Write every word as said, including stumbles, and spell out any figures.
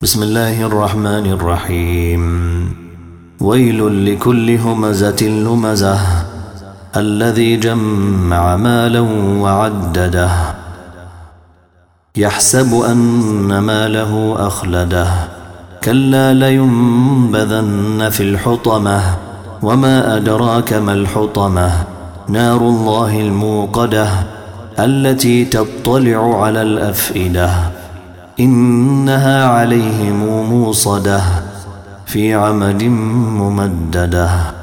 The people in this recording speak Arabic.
بسم الله الرحمن الرحيم ويل لكل همزة لمزة الذي جمع مالا وعدده يحسب أن ماله أخلده كلا لينبذن في الحطمة وما أدراك ما الحطمة نار الله الموقدة التي تطلع على الأفئدة إنها عليهم موصدة في عمد ممددة.